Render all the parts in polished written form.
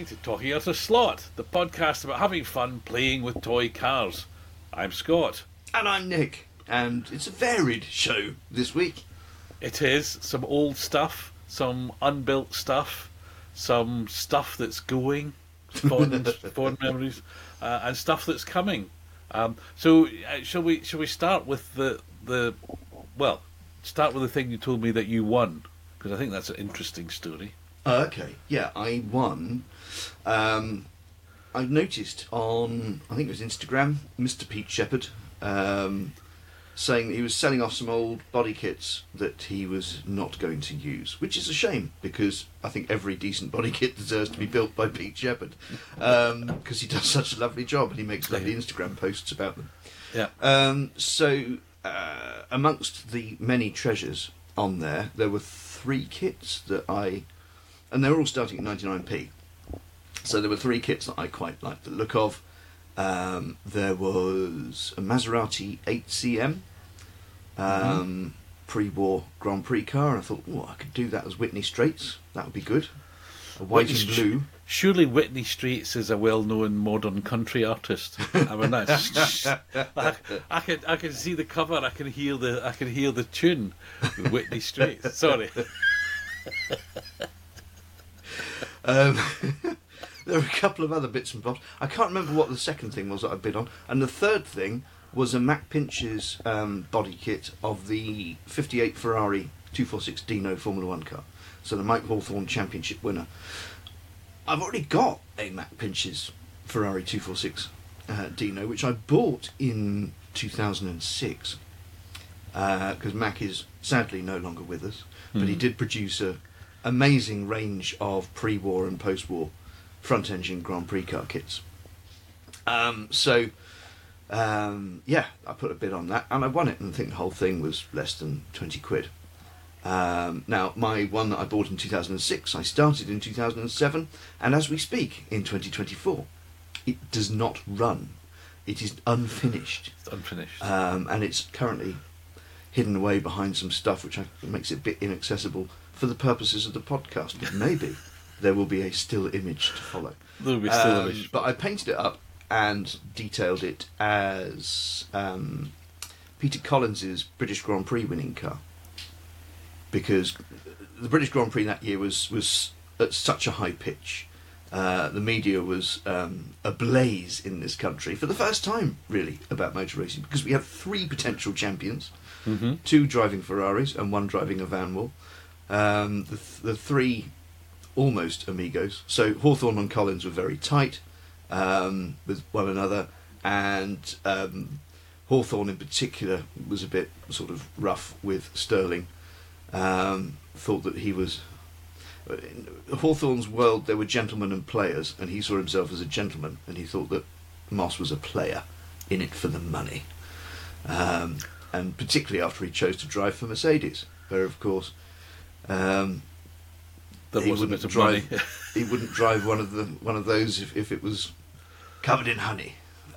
listening to Talking Out of Slot, the podcast about having fun playing with toy cars. I'm Scott. And I'm Nick, and it's a varied show this week. It is some old stuff, some unbuilt stuff, some stuff that's going, fond memories, and stuff that's coming. So shall we start with start with the thing you told me that you won, because I think that's an interesting story. Okay, yeah, I won. I noticed on, I think it was Instagram, Mr. Pete Shepherd, saying that he was selling off some old body kits that he was not going to use, which is a shame, because I think every decent body kit deserves to be built by Pete Shepherd, because he does such a lovely job and he makes lovely Instagram posts about them. Yeah. So, amongst the many treasures on there were 3 kits that and they were all starting at 99p. So there were 3 kits that I quite liked the look of. There was a Maserati 8CM, pre-war Grand Prix car, and I thought, I could do that as Whitney Straits. That would be good. A white and blue. Surely Whitney Straits is a well-known modern country artist. I mean, that's I can see the cover. I can hear the tune. Whitney Straits. Sorry. There were a couple of other bits and bobs. I can't remember what the second thing was that I bid on. And the third thing was a Mac Pinch's body kit of the 58 Ferrari 246 Dino Formula 1 car. So the Mike Hawthorne Championship winner. I've already got a Mac Pinch's Ferrari 246 Dino, which I bought in 2006. Because Mac is sadly no longer with us. But he did produce a amazing range of pre-war and post-war front-engine Grand Prix car kits. I put a bid on that and I won it, and I think the whole thing was less than 20 quid. Now, my one that I bought in 2006, I started in 2007, and as we speak, in 2024, it does not run. It is unfinished. It's unfinished. And it's currently hidden away behind some stuff which makes it a bit inaccessible for the purposes of the podcast, but maybe there will be a still image to follow. There will be still image. But I painted it up and detailed it as Peter Collins's British Grand Prix winning car, because the British Grand Prix that year was at such a high pitch. The media was ablaze in this country for the first time, really, about motor racing, because we had 3 potential champions, 2 driving Ferraris and 1 driving a Vanwall. The 3 almost amigos. So Hawthorne and Collins were very tight with one another, and Hawthorne in particular was a bit sort of rough with Sterling. Thought that he was... In Hawthorne's world, there were gentlemen and players, and he saw himself as a gentleman, and he thought that Moss was a player in it for the money. And particularly after he chose to drive for Mercedes, where, of course... There was a bit of money. He wouldn't drive one of those if it was covered in honey.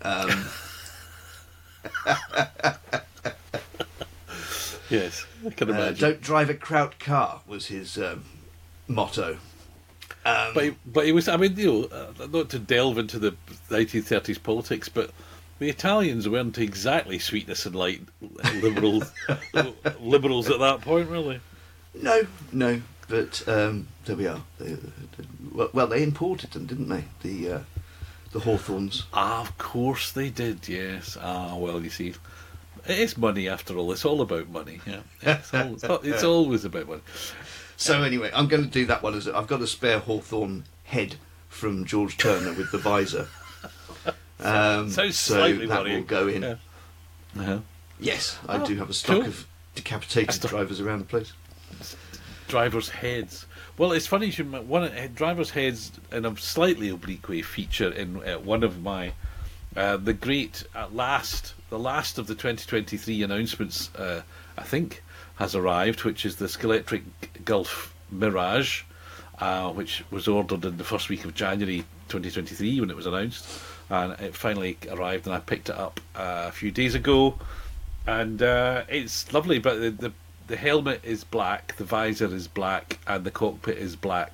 Yes, I can imagine. Don't drive a Kraut car was his motto. But he was. I mean, not to delve into the 1930s politics, but the Italians weren't exactly sweetness and light liberals at that point, really. No, but there we are. Well, they imported them, didn't they? The Hawthorns. Of course they did. Yes. Well, you see, it's money after all. It's all about money. Yeah. It's always about money. So anyway, I'm going to do that one. I've got a spare Hawthorne head from George Turner with the visor. Sounds slightly that worrying. Will go in. Yeah. Uh-huh. Yes, I do have a stock cool. of decapitated drivers around the place. Drivers' heads. Well, it's funny. Drivers' heads in a slightly oblique way feature in one of my the last of the 2023 announcements. I think has arrived, which is the Scalextric Gulf Mirage, which was ordered in the first week of January 2023 when it was announced, and it finally arrived, and I picked it up a few days ago, and it's lovely. But the helmet is black, the visor is black, and the cockpit is black.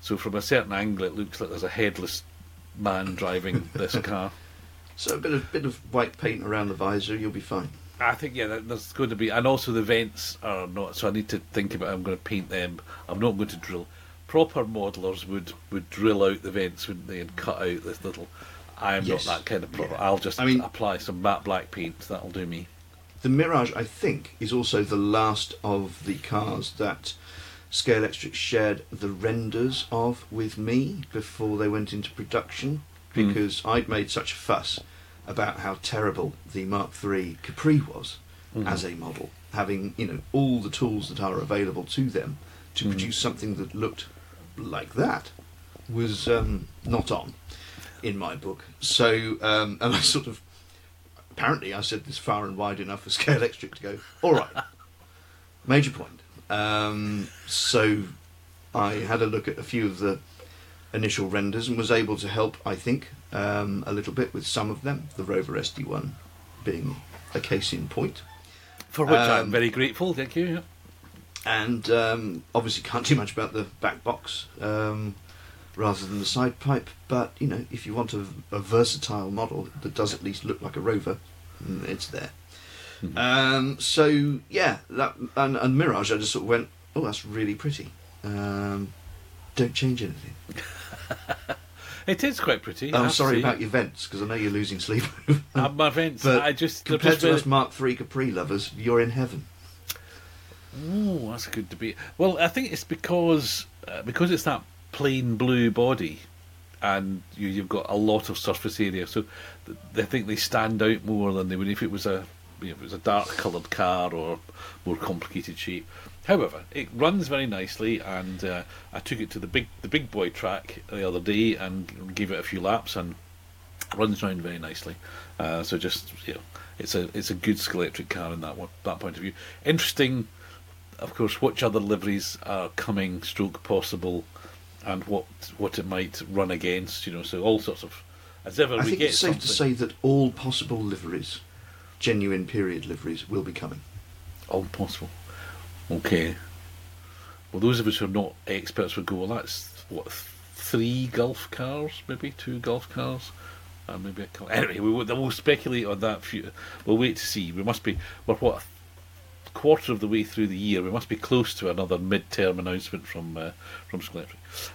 So from a certain angle, it looks like there's a headless man driving this car. So a bit of white paint around the visor, you'll be fine. I think, yeah, there's going to be, and also the vents are not, so I need to think about how I'm going to paint them. I'm not going to drill. Proper modelers would drill out the vents, wouldn't they, and cut out this little. I'm Yes. not that kind of proper. Yeah. I'll just I mean- apply some matte black paint. That'll do me. The Mirage, I think, is also the last of the cars that Scale Electric shared the renders of with me before they went into production, because I'd made such a fuss about how terrible the Mark III Capri was as a model, having all the tools that are available to them to produce something that looked like that was not on in my book. So, and I sort of, apparently I said this far and wide enough for Scale Electric to go, all right, major point. So I had a look at a few of the initial renders and was able to help, I think, a little bit with some of them, the Rover SD1 being a case in point. For which I'm very grateful, thank you. Yeah. And obviously can't do much about the back box rather than the side pipe, but if you want a versatile model that does at least look like a Rover, it's there. So yeah, that and Mirage, I just sort of went, oh, that's really pretty. Don't change anything. It is quite pretty. I I'm have to sorry say. about your vents, because I know you're losing sleep. My vents, But I just they're compared just to us very- Mark III Capri lovers, you're in heaven. Oh, that's a good debate. Well, I think it's because it's that plain blue body, and you've got a lot of surface area, so I think they stand out more than they would if it was a dark coloured car or more complicated shape. However, it runs very nicely, and I took it to the big boy track the other day and gave it a few laps, and runs around very nicely. So just it's a good electric car in that point of view. Interesting, of course, which other liveries are coming, stroke possible, and what it might run against. So all sorts of, as ever I we think get it's safe something. to say that all possible liveries, genuine period liveries, will be coming. All possible. Okay. Well, those of us who are not experts would go, well, that's what, 3 Gulf cars, maybe 2 Gulf cars, and maybe a couple. Anyway, we'll speculate on that. We'll wait to see. We're what, a quarter of the way through the year. We must be close to another mid-term announcement from Scale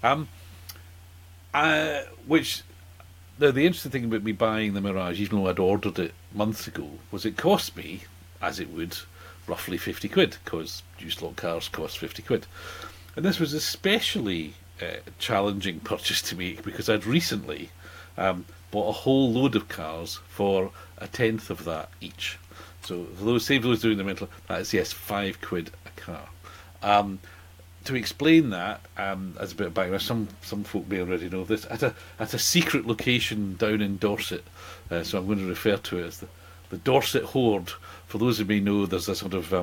Electric. Which the interesting thing about me buying the Mirage, even though I'd ordered it months ago, was it cost me, as it would, roughly 50 quid, because used lot cars cost 50 quid. And this was especially challenging purchase to make because I'd recently bought a whole load of cars for a tenth of that each. So save those doing the mental, that is, yes, 5 quid a car. To explain that, as a bit of background, some folk may already know this, at a secret location down in Dorset, so I'm going to refer to it as the Dorset Hoard. For those who may know, there's a sort of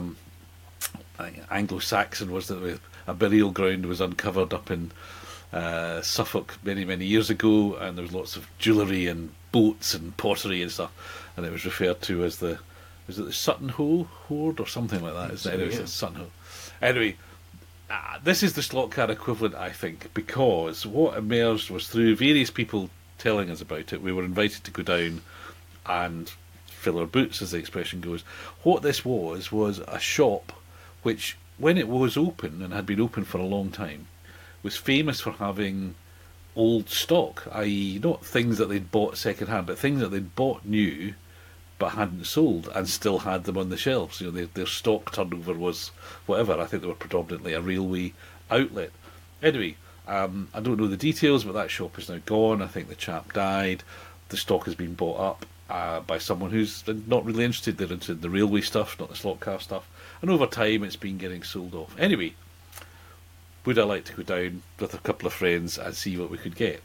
Anglo-Saxon, was that a burial ground was uncovered up in Suffolk many years ago, and there was lots of jewellery and boats and pottery and stuff, and it was referred to as the Sutton Hole Hoard or something like that. Isn't it? Anyway, Yeah. it's Sutton Hole. Anyway, this is the slot car equivalent, I think, because what emerged was through various people telling us about it. We were invited to go down and fill our boots, as the expression goes. What this was a shop which, when it was open and had been open for a long time, was famous for having old stock, i.e. not things that they'd bought second hand, but things that they'd bought new but hadn't sold and still had them on the shelves. Their stock turnover was whatever. I think they were predominantly a railway outlet. Anyway, I don't know the details, but that shop is now gone. I think the chap died. The stock has been bought up by someone who's not really interested. They're into the railway stuff, not the slot car stuff. And over time, it's been getting sold off. Anyway, would I like to go down with a couple of friends and see what we could get?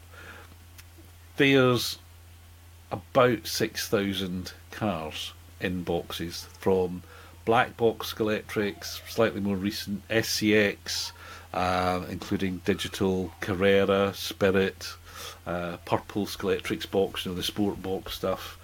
There's about 6,000 cars in boxes, from black box Electrics, slightly more recent SCX, including digital Carrera, Spirit, purple Electrics box, the sport box stuff,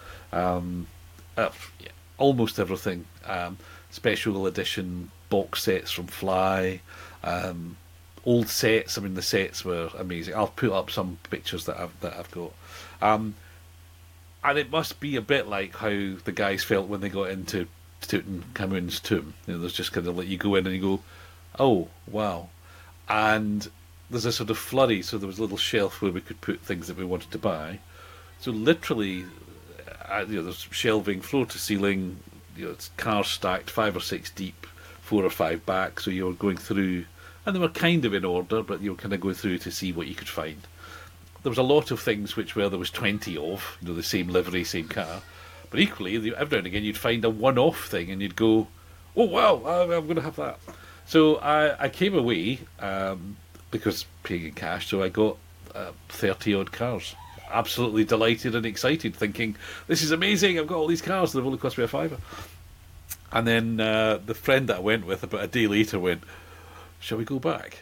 almost everything. Special edition box sets from Fly, old sets. I mean, the sets were amazing. I'll put up some pictures that I've got. And it must be a bit like how the guys felt when they got into Tutankhamun's tomb. There's just kind of like you go in and you go, oh wow, and there's a sort of flurry. So there was a little shelf where we could put things that we wanted to buy. So literally, there's shelving floor to ceiling. It's cars stacked 5 or 6 deep, 4 or 5 back. So you're going through, and they were kind of in order, but you were kind of going through to see what you could find. There was a lot of things there was 20 of, the same livery, same car. But equally, every now and again, you'd find a one-off thing and you'd go, oh, wow, I'm going to have that. So I came away, because paying in cash, so I got 30-odd cars. Absolutely delighted and excited, thinking, this is amazing, I've got all these cars, they've only cost me £5. And then the friend that I went with, about a day later, went, shall we go back?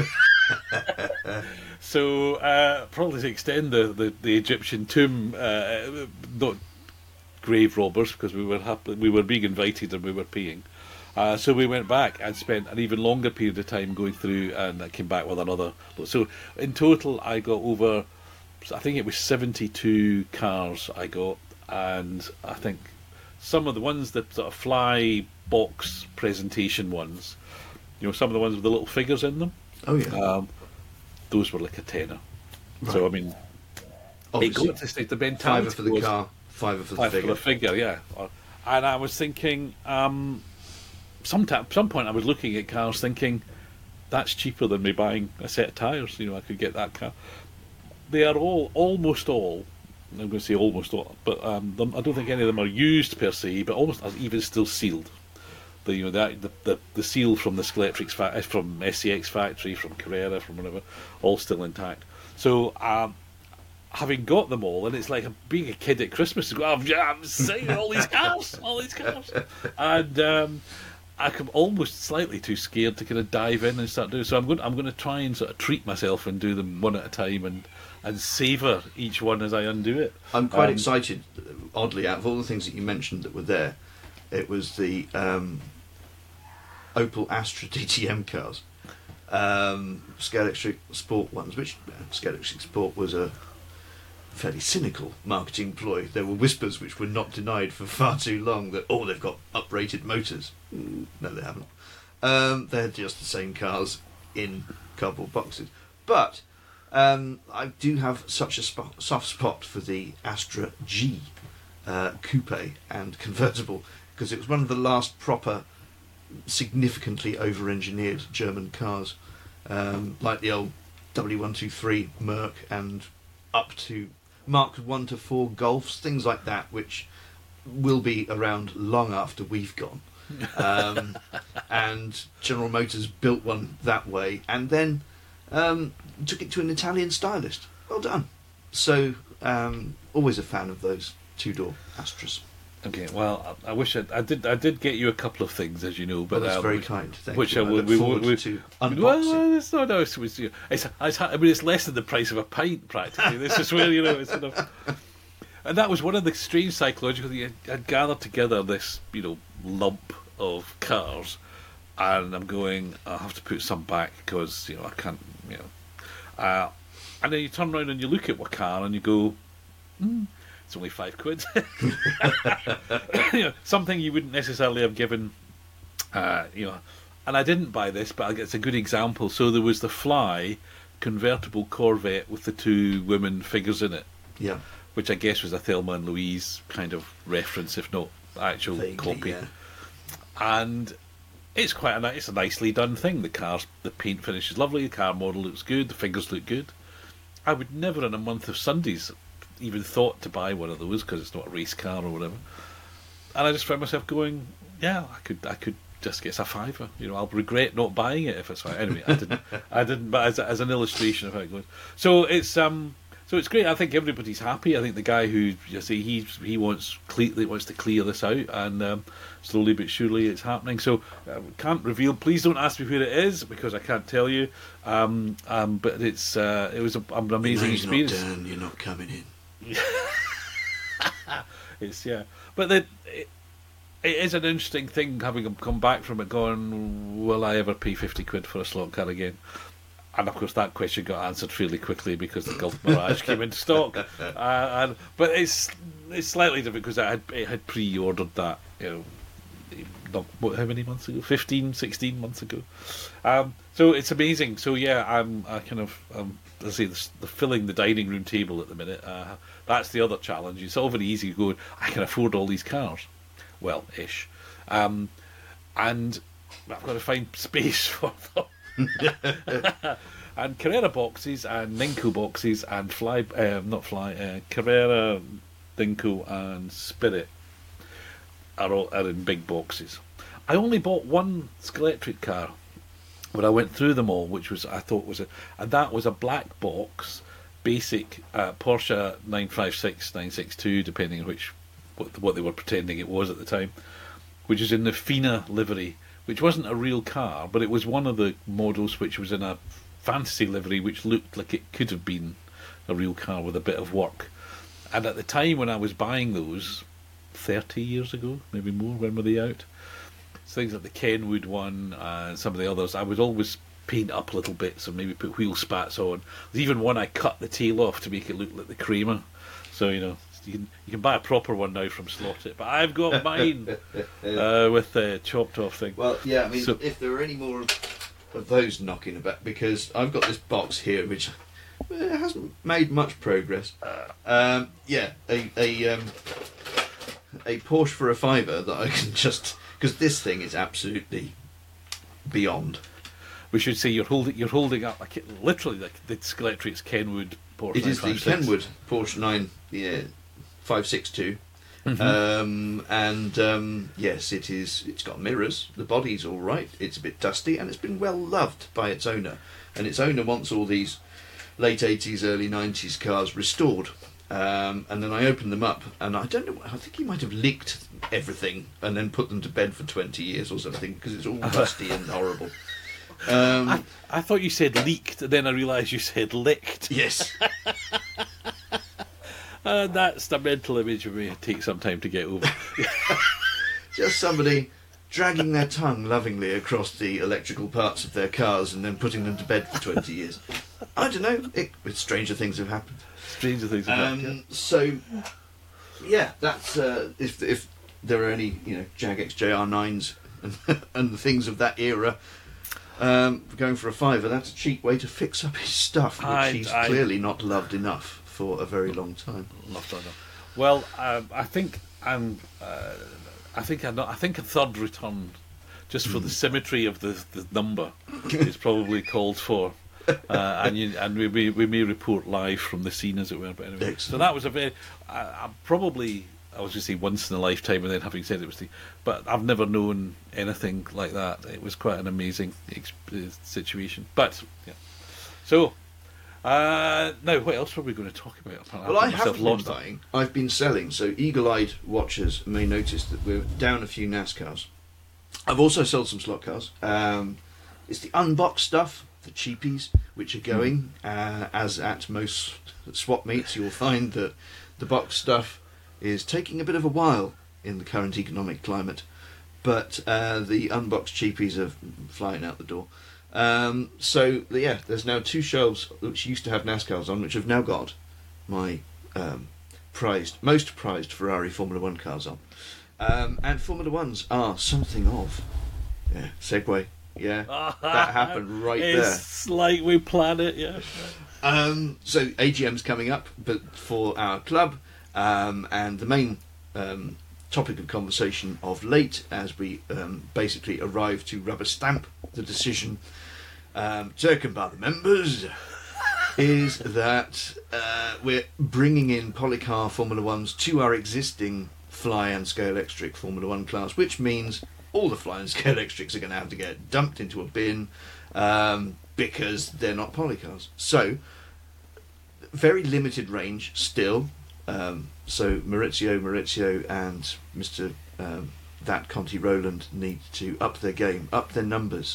So probably to extend the Egyptian tomb, not grave robbers, because we were being invited and we were paying. So we went back and spent an even longer period of time going through, and I came back with another. So in total, I got over, I think it was 72 cars I got, and I think some of the ones that sort of fly box presentation ones, some of the ones with the little figures in them. Oh yeah. Those were like a tenner. Right. So I mean, obviously, it got to the mentality £5 for the car, £5 for the figure. For the figure, yeah. And I was thinking, some point I was looking at cars thinking, that's cheaper than me buying a set of tyres. I could get that car. They are almost all. I'm going to say almost all, but I don't think any of them are used per se, but almost even still sealed. The seal from the Skeletrix from SCX factory, from Carrera, from whatever, all still intact. So having got them all, and it's like being a kid at Christmas. I'm seeing all these cars, and I'm almost slightly too scared to kind of dive in and start doing. So I'm going to try and sort of treat myself and do them one at a time and savour each one as I undo it. I'm quite excited. Oddly, out of all the things that you mentioned that were there, it was the Opel Astra DTM cars, Scalextric Sport ones, which Scalextric Sport was a fairly cynical marketing ploy. There were whispers which were not denied for far too long that, they've got uprated motors. No, they haven't. They're just the same cars in cardboard boxes. But I do have such a soft spot for the Astra G coupe and convertible, because it was one of the last proper, significantly over-engineered German cars, like the old W123 Merc and up to Mark 1 to 4 Golfs, things like that, which will be around long after we've gone. And General Motors built one that way, and then took it to an Italian stylist. Well done. So, always a fan of those two-door Astras. Okay, well, I wish I did get you a couple of things, as you know, but that's very kind. Thank which you. I look forward to unboxing. Well, it's not. No, it's less than the price of a pint practically. This is where it's sort of. And that was one of the strange psychological things. I'd gathered together this lump of cars, and I'm going, I have to put some back because I can't. And then you turn around and you look at a car and you go, it's only £5. Something you wouldn't necessarily have given, And I didn't buy this, but it's a good example. So there was the Fly convertible Corvette with the 2 women figures in it. Yeah. Which I guess was a Thelma and Louise kind of reference, if not actual Vaguely, copy. yeah. And it's it's a nicely done thing. The paint finish is lovely. The car model looks good. The figures look good. I would never, in a month of Sundays, even thought to buy one of those because it's not a race car or whatever. And I just found myself going, yeah, I could just get a £5. I'll regret not buying it if it's fine. Anyway, I didn't. But as an illustration of how it goes, so it's great. I think everybody's happy. I think the guy who he wants to clear this out, and slowly but surely it's happening. So can't reveal. Please don't ask me where it is because I can't tell you. But it was an amazing experience. Not done, you're not coming in. But it is an interesting thing having come back from it. Going, will I ever pay £50 for a slot car again? And of course, that question got answered fairly quickly because the Gulf Mirage came into stock. But it's slightly different because it had pre-ordered that, how many months ago? 15, 16 months ago. So it's amazing. So yeah, I'm filling the dining room table at the minute. That's the other challenge. It's all very easy going, I can afford all these cars. Well, ish. And I've got to find space for them. And Carrera boxes and Ninko boxes and Carrera, Ninko and Spirit are in big boxes. I only bought one Scalextric car, but I went through them all, which was and that was a black box, basic Porsche 956, 962, depending on what they were pretending it was at the time, which is in the FINA livery, which wasn't a real car, but it was one of the models which was in a fantasy livery, which looked like it could have been a real car with a bit of work. And at the time when I was buying those, 30 years ago, maybe more, when were they out? Things like the Kenwood one and some of the others, I would always paint up little bits and maybe put wheel spats on. There's even one I cut the tail off to make it look like the Kramer. So, you can buy a proper one now from Slot It, but I've got mine with the chopped off thing. Well, yeah, I mean, if there are any more of those knocking about, because I've got this box here which hasn't made much progress. A Porsche for a fiver that I can just, because this thing is absolutely beyond. We should say you're holding up literally like the Scalextric's Kenwood Porsche. It is the Kenwood Porsche 562. Mm-hmm. Yes, it is. It's got mirrors. The body's all right. It's a bit dusty, and it's been well loved by its owner. And its owner wants all these late 80s, early 90s cars restored. And then I opened them up, and I don't know. I think he might have licked everything and then put them to bed for 20 years or something because it's all dusty and horrible. I thought you said leaked, and then I realised you said licked. Yes. That's the mental image of me. It takes some time to get over. Just somebody dragging their tongue lovingly across the electrical parts of their cars and then putting them to bed for 20 years. I don't know. Stranger things have happened. Stranger things have happened. So, yeah, that's if there are any Jag XJR9s and things of that era. Going for a fiver, that's a cheap way to fix up his stuff, which he's clearly not loved enough for a very long time. Well, I think a third return, just for the symmetry of the number, is probably called for. And we may report live from the scene, as it were. But anyway, excellent. So that was a very probably, I was going to say once in a lifetime, and then having said it was but I've never known anything like that. It was quite an amazing situation. But yeah, so now what else were we going to talk about? Well, I haven't been buying. I've been selling. So eagle-eyed watchers may notice that we're down a few NASCARs. I've also sold some slot cars. It's the unboxed stuff, the cheapies, which are going. As at most swap meets, you'll find that the box stuff is taking a bit of a while in the current economic climate, but the unboxed cheapies are flying out the door. There's now two shelves which used to have NASCARs on, which have now got my most prized Ferrari Formula 1 cars on. And Formula 1s are something of... Yeah, segue. Yeah, that happened right there. It's like we planned it, yeah. So AGM's coming up, but for our club, and the main topic of conversation of late, as we basically arrive to rubber stamp the decision taken by the members, is that we're bringing in Polycar Formula 1s to our existing Fly and Scalextric Formula 1 class, which means all the Fly and Scalextrics are going to have to get dumped into a bin because they're not Polycars. So, very limited range still. So Maurizio and Mr. That Conti Roland need to up their game, up their numbers,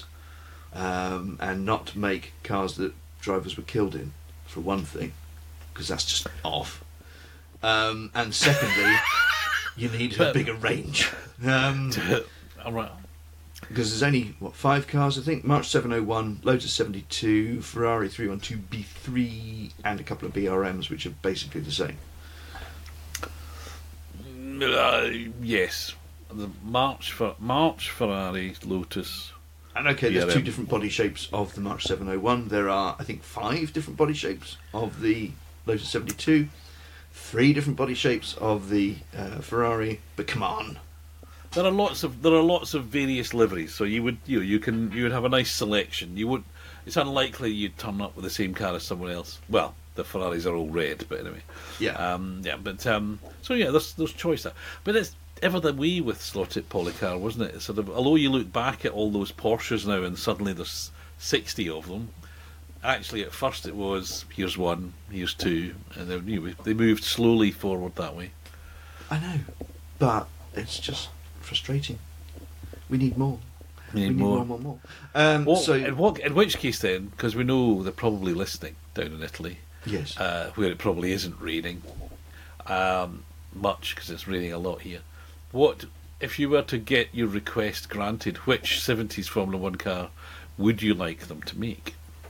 and not make cars that drivers were killed in, for one thing, because that's just off. And secondly, you need a bigger range. Right. because there's only 5 cars, I think. March 701, Lotus 72, Ferrari 312 B3, and a couple of BRMs, which are basically the same. Yes, the March Ferrari, Lotus. And okay, there's BRM. 2 different body shapes of the March 701. There are, I think, 5 different body shapes of the Lotus 72, 3 different body shapes of the Ferrari. But come on, There are lots of various liveries, so you would have a nice selection. It's unlikely you'd turn up with the same car as someone else. Well, the Ferraris are all red, but anyway. yeah, So yeah, there's choice there. But it's ever the way with Slotted Polycar, wasn't it? It's sort of, although you look back at all those Porsches now and suddenly there's 60 of them. Actually, at first it was here's 1, here's 2, and then they moved slowly forward that way. I know, but it's just frustrating. We need more. We need more. In which case then, because we know they're probably listening down in Italy, yes, where it probably isn't raining much, because it's raining a lot here. What if you were to get your request granted? Which 70s Formula 1 car would you like them to make?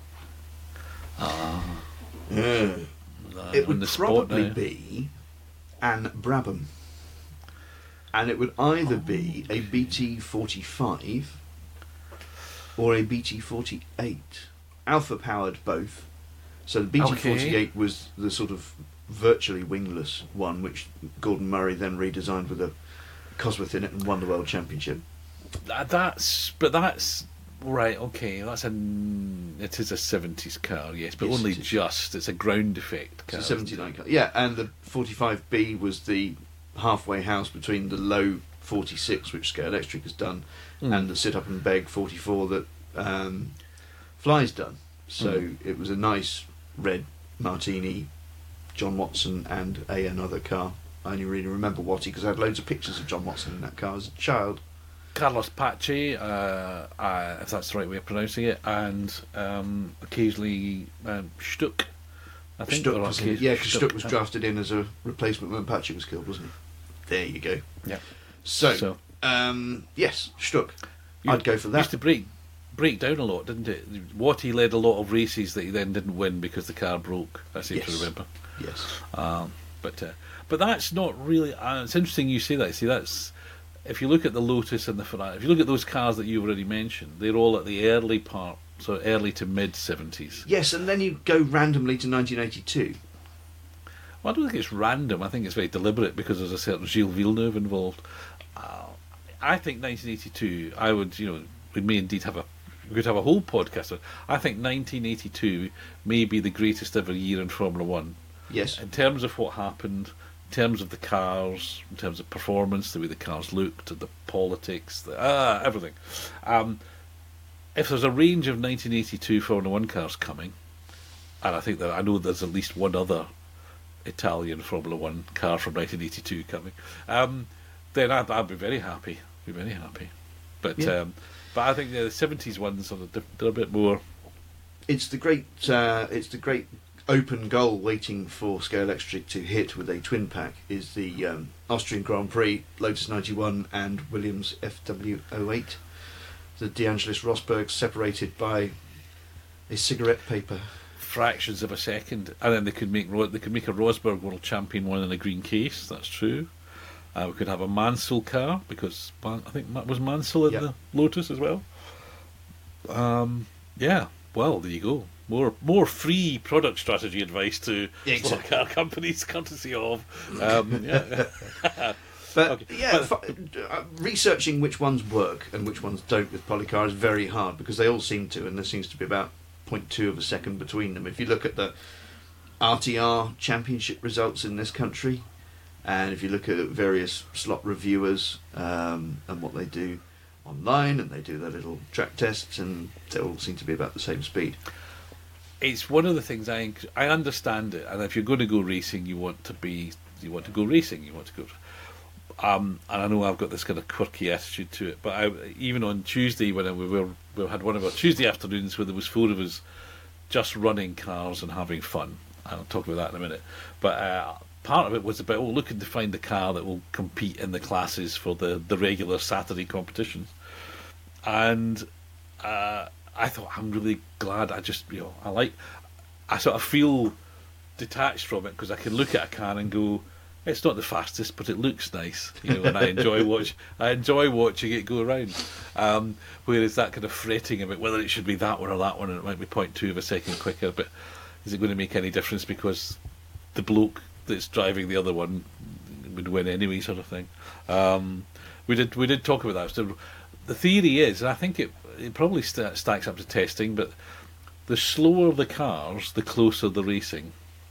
it would probably be an Brabham, and it would either be a BT45 or a BT48. Alpha powered both. So the BT48 was the sort of virtually wingless one, which Gordon Murray then redesigned with a Cosworth in it and won the World Championship. That's right. Okay, it is a 70s car, yes, but Yes, only it is. just. It's a ground effect car. It's a 79 car. Yeah, and the 45B was the halfway house between the low 46, which Scale Electric has done, and the Sit Up and Beg 44 that Fly's done. So it was a nice red Martini, John Watson, and another car. I only really remember Watty because I had loads of pictures of John Watson in that car as a child. Carlos Pace, if that's the right way of pronouncing it, and occasionally Stuck. I think Stuck or was in it. occasion- Yeah, because Stuck was drafted in as a replacement when Patrick was killed, wasn't he? There you go. Yeah. So yes, Stuck. You I'd go for that. Used to break down a lot, didn't it? Watty led a lot of races that he then didn't win because the car broke. I seem to Yes. remember. Yes. But that's not really. It's interesting you say that. See, that's if you look at the Lotus and the Ferrari. If you look at those cars that you already mentioned, they're all at the early part, so early to mid 70s. Yes, and then you go randomly to 1982. Well, I don't think it's random. I think it's very deliberate because there's a certain Gilles Villeneuve involved. I think 1982. We may indeed we could have a whole podcast on. I think 1982 may be the greatest ever year in Formula One. Yes. In terms of what happened, in terms of the cars, in terms of performance, the way the cars looked, the politics, everything. If there's a range of 1982 Formula One cars coming, and I know there's at least one other Italian Formula One car from 1982 coming, then I'd be very happy. But Yeah. but I think the 70s ones they're a bit more. It's the great open goal waiting for Scale Electric to hit with a twin pack is the Austrian Grand Prix, Lotus 91 and Williams FW08. The De Angelis Rosberg separated by a cigarette paper. Fractions of a second, and then they could make a Rosberg World Champion one in a green case. That's true. We could have a Mansell car because I think was Mansell in the Lotus as well. Yeah. Well, there you go. More free product strategy advice to Exactly. car companies, courtesy of. Yeah. But Okay. researching which ones work and which ones don't with Polycar is very hard because they all seem to, and there seems to be about 0.2 of a second between them. If you look at the RTR championship results in this country, and if you look at various slot reviewers and what they do online, and they do their little track tests, and they all seem to be about the same speed. It's one of the things I understand it, and if you're going to go racing, you want to go racing. And I know I've got this kind of quirky attitude to it, but even on Tuesday when we had one of our Tuesday afternoons where there was 4 of us just running cars and having fun. I'll talk about that in a minute. But part of it was about looking to find the car that will compete in the classes for the regular Saturday competitions. and I thought, I'm really glad. I sort of feel detached from it because I can look at a car and go, it's not the fastest, but it looks nice, and I enjoy watching it go around. Whereas that kind of fretting about whether it should be that one or that one, and it might be 0.2 of a second quicker, but is it going to make any difference because the bloke that's driving the other one would win anyway, sort of thing. We did talk about that. So the theory is, and I think it probably stacks up to testing, but the slower the cars, the closer the racing.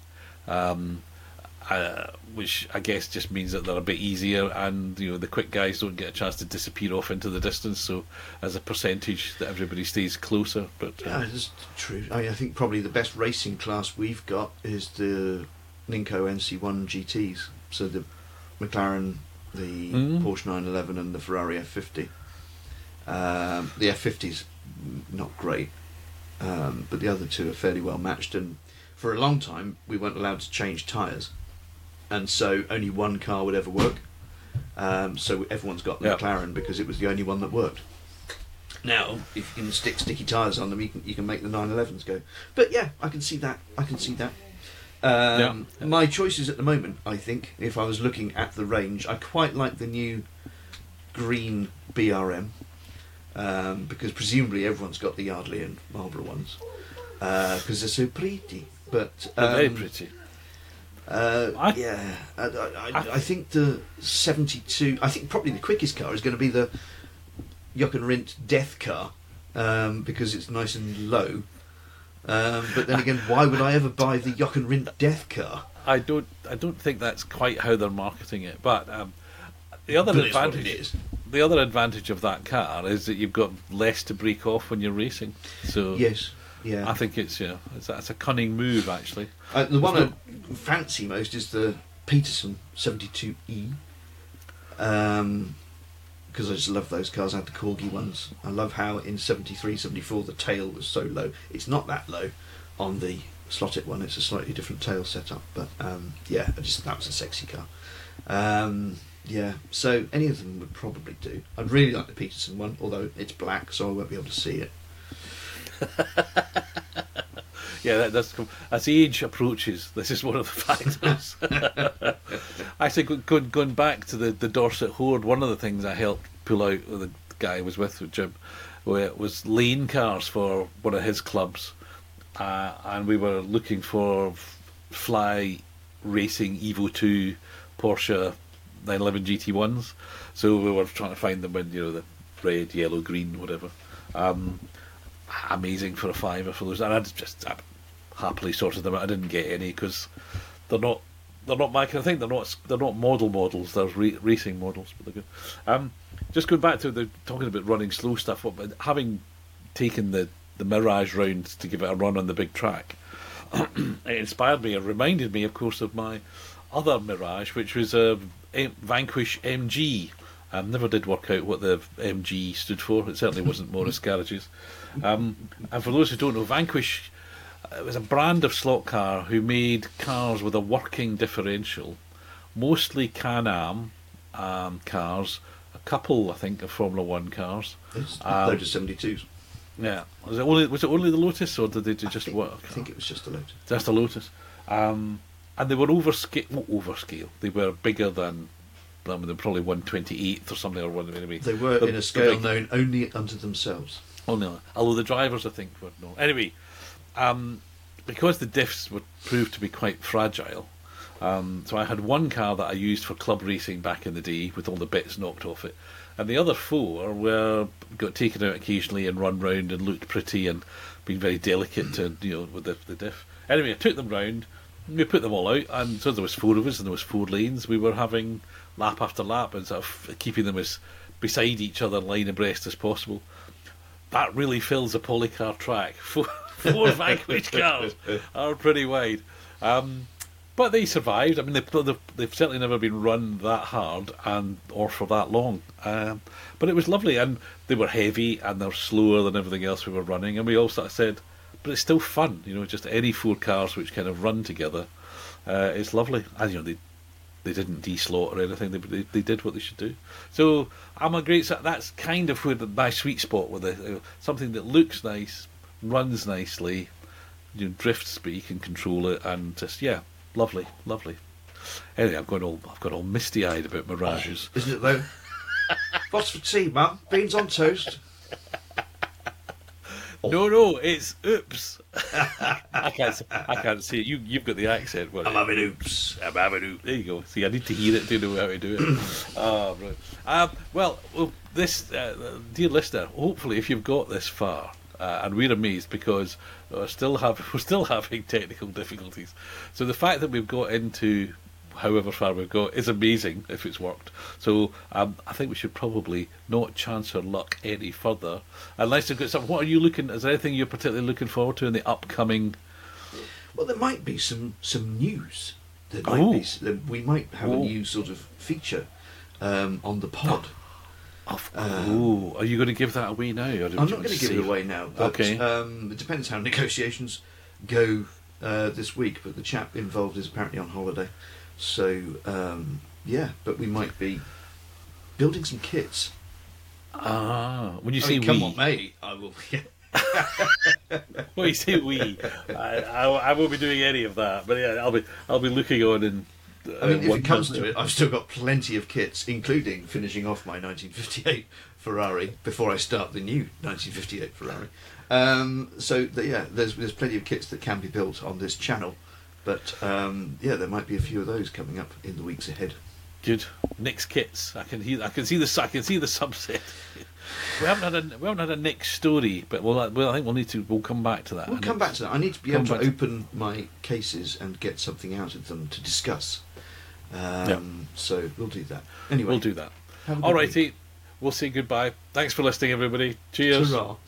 Which I guess just means that they're a bit easier, and the quick guys don't get a chance to disappear off into the distance. So, as a percentage, that everybody stays closer. But yeah, that's true. I think probably the best racing class we've got is the Ninko NC1 GTs. So the McLaren, the Porsche 911, and the Ferrari F50. The F50's not great, but the other two are fairly well matched. And for a long time, we weren't allowed to change tyres. And so only one car would ever work. So everyone's got the McLaren because it was the only one that worked. Now, if you can stick sticky tyres on them, you can make the 911s go. But yeah, I can see that. My choices at the moment, I think, if I was looking at the range, I quite like the new green BRM because presumably everyone's got the Yardley and Marlboro ones because they're so pretty. But they're very pretty. I think the 72. I think probably the quickest car is going to be the Jochen Rindt Death car because it's nice and low. But then again, why would I ever buy the Jochen Rindt Death car? I don't think that's quite how they're marketing it. But the other advantage of that car is that you've got less to break off when you're racing. So yes. Yeah, I think it's a cunning move actually. The one I fancy most is the Peterson 72E because I just love those cars. I had the Corgi ones. I love how in 73, 74 the tail was so low. It's not that low on the slotted one. It's a slightly different tail setup, but that was a sexy car. So any of them would probably do. I'd really like the Peterson one, although it's black, so I won't be able to see it. Yeah, that's as age approaches. This is one of the factors. I think going back to the Dorset Horde, one of the things I helped pull out with the guy I was with Jim, where it was lane cars for one of his clubs, and we were looking for Fly Racing Evo 2 Porsche 911 GT1s. So we were trying to find them in the red, yellow, green, whatever. Amazing for a £5 for those, and I happily sorted them out. I didn't get any because they're not my kind of thing. They're not models. They're racing models, but they're good. Just going back to talking about running slow stuff. But having taken the Mirage round to give it a run on the big track, it inspired me and reminded me, of course, of my other Mirage, which was a Vanquish MG. Never did work out what the MG stood for. It certainly wasn't Morris Garages. And for those who don't know, Vanquish was a brand of slot car who made cars with a working differential, mostly Can-Am cars, a couple, I think, of Formula One cars. They're just 72s. Yeah. Was it only the Lotus, or did they just work? I think it was just a Lotus. Just a Lotus. And they were overscale. They were bigger than. They were probably 1/28th or something, or one anyway. They were in a scale known only unto themselves. Oh no! Although the drivers, I think, were no. Anyway, because the diffs would prove to be quite fragile, so I had one car that I used for club racing back in the day, with all the bits knocked off it, and the other four got taken out occasionally and run round and looked pretty and been very delicate to with the diff. Anyway, I took them round. We put them all out, and so there was four of us, and there was 4 lanes. We were having lap after lap and sort of keeping them as beside each other, line abreast as possible. That really fills a polycar track. Four Vanquish cars are pretty wide, but they survived. I mean, they've certainly never been run that hard or for that long. But it was lovely, and they were heavy and they're slower than everything else we were running. And we all sort of said, but it's still fun, just any 4 cars which kind of run together. It's lovely, and they didn't de-slot or anything. They did what they should do. So I'm a great. That's kind of where my sweet spot with it. Something that looks nice, runs nicely, drifts, but you can control it, and just lovely. Anyway, I've got all misty-eyed about Mirages. Isn't it though? What's for tea, Mum? Beans on toast. No, it's oops. I can't see it. You've got the accent. I'm having oops. I'm having oops. There you go. See, I need to hear it to know how to do it. Oh, right. Well, this dear listener, hopefully, if you've got this far, and we're amazed because we're still having technical difficulties. So the fact that we've got into however far we've got is amazing if it's worked. So I think we should probably not chance our luck any further. Unless you've got something. What are you looking? Is there anything you're particularly looking forward to in the upcoming? Well, there might be some news. We might have a new sort of feature on the pod. Are you going to give that away now? Or I'm not going to give it away now. But, okay. It depends how negotiations go this week. But the chap involved is apparently on holiday. So, but we might be building some kits. When you say come on, mate, I will. When you say we, I won't be doing any of that. But yeah, I'll be looking on and. If it comes to it, I've still got plenty of kits, including finishing off my 1958 Ferrari before I start the new 1958 Ferrari. There's plenty of kits that can be built on this channel. But there might be a few of those coming up in the weeks ahead. Good. Nick's kits. I can see the subset. We haven't had a Nick story, but I think we'll come back to that. We'll come back to that. I need to be able to open my cases and get something out of them to discuss. So we'll do that. Anyway, we'll do that. All righty. We'll say goodbye. Thanks for listening, everybody. Cheers. Ta-ra.